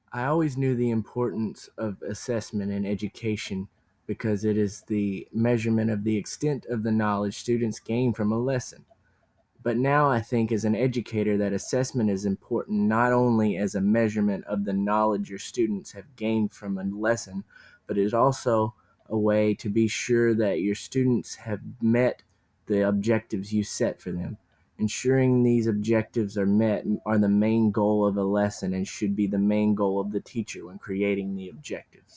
I always knew the importance of assessment in education because it is the measurement of the extent of the knowledge students gain from a lesson. But now I think as an educator that assessment is important not only as a measurement of the knowledge your students have gained from a lesson, but it is also a way to be sure that your students have met the objectives you set for them. Ensuring these objectives are met are the main goal of a lesson and should be the main goal of the teacher when creating the objectives.